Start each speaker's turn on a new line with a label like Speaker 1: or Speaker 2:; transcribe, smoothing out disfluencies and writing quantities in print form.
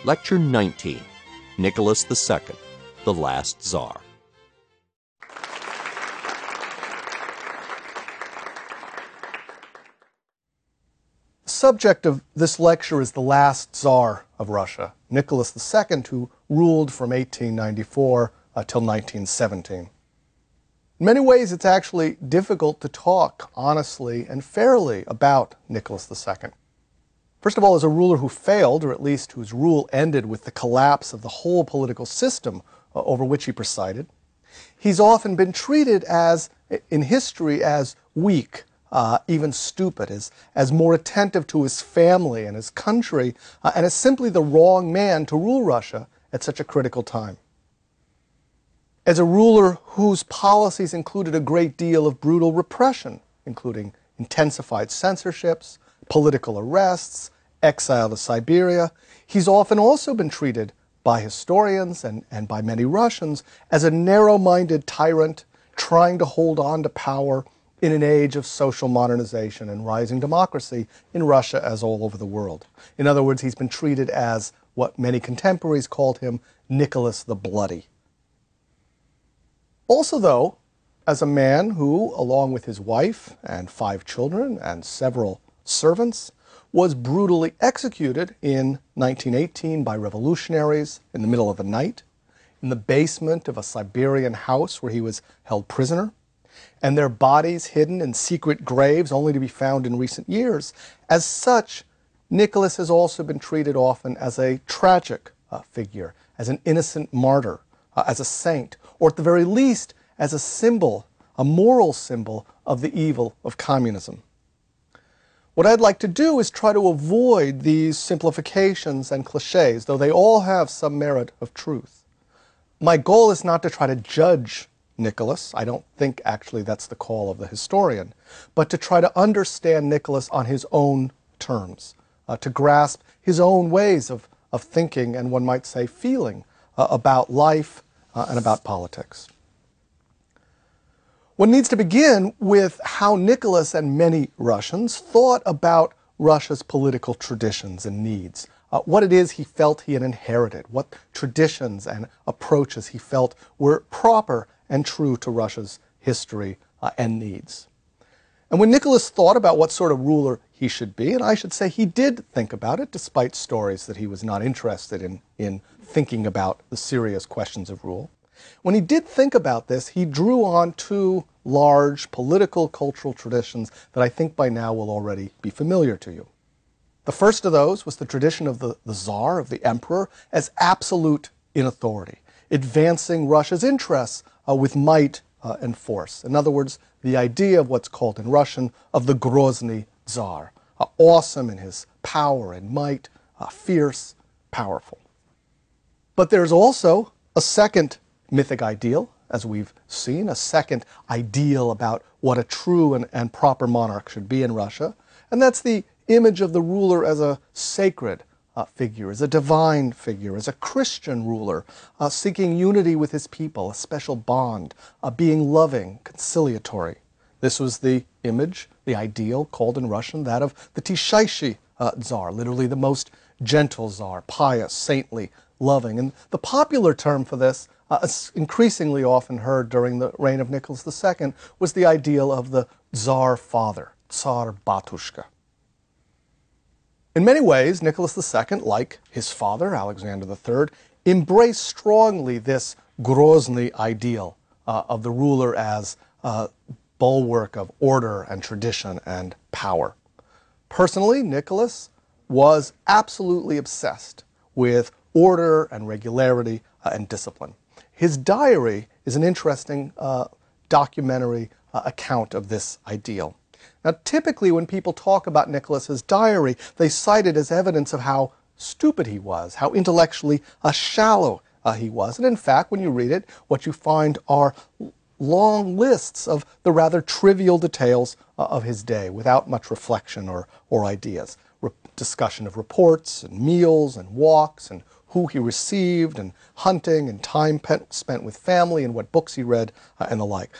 Speaker 1: Lecture 19, Nicholas II, the Last Tsar.
Speaker 2: The subject of this lecture is the last Tsar of Russia, Nicholas II, who ruled from 1894 till 1917. In many ways, it's actually difficult to talk honestly and fairly about Nicholas II. First of all, as a ruler who failed, or at least whose rule ended with the collapse of the whole political system over which he presided, he's often been treated in history as weak, even stupid, as more attentive to his family and his country, and as simply the wrong man to rule Russia at such a critical time. As a ruler whose policies included a great deal of brutal repression, including intensified censorships, political arrests, exile to Siberia, he's often also been treated by historians and by many Russians as a narrow-minded tyrant trying to hold on to power in an age of social modernization and rising democracy in Russia as all over the world. In other words, he's been treated as what many contemporaries called him, Nicholas the Bloody. Also, though, as a man who, along with his wife and 5 children and several servants, was brutally executed in 1918 by revolutionaries in the middle of the night, in the basement of a Siberian house where he was held prisoner, and their bodies hidden in secret graves only to be found in recent years. As such, Nicholas has also been treated often as a tragic figure, as an innocent martyr, as a saint, or at the very least, as a symbol, a moral symbol of the evil of communism. What I'd like to do is try to avoid these simplifications and cliches, though they all have some merit of truth. My goal is not to try to judge Nicholas. I don't think actually that's the call of the historian, but to try to understand Nicholas on his own terms, to grasp his own ways of thinking and, one might say, feeling about life and about politics. One needs to begin with how Nicholas and many Russians thought about Russia's political traditions and needs, what it is he felt he had inherited, what traditions and approaches he felt were proper and true to Russia's history and needs. And when Nicholas thought about what sort of ruler he should be, and I should say he did think about it, despite stories that he was not interested in thinking about the serious questions of rule. When he did think about this, he drew on 2 large political cultural traditions that I think by now will already be familiar to you. The first of those was the tradition of the Tsar, of the emperor, as absolute in authority, advancing Russia's interests with might and force. In other words, the idea of what's called in Russian of the Grozny Tsar, awesome in his power and might, fierce, powerful. But there's also a second mythic ideal, as we've seen, a second ideal about what a true and proper monarch should be in Russia, and that's the image of the ruler as a sacred figure, as a divine figure, as a Christian ruler, seeking unity with his people, a special bond, being loving, conciliatory. This was the image, the ideal, called in Russian that of the Tishaishi Tsar, literally the most gentle Tsar, pious, saintly, loving. And the popular term for this, increasingly often heard during the reign of Nicholas II, was the ideal of the Tsar father, Tsar Batushka. In many ways, Nicholas II, like his father, Alexander III, embraced strongly this Grozny ideal of the ruler as a bulwark of order and tradition and power. Personally, Nicholas was absolutely obsessed with order and regularity and discipline. His diary is an interesting documentary account of this ideal. Now, typically when people talk about Nicholas's diary, they cite it as evidence of how stupid he was, how intellectually shallow he was. And in fact, when you read it, what you find are long lists of the rather trivial details of his day, without much reflection or ideas. Discussion of reports and meals and walks and who he received and hunting and time spent with family and what books he read and the like.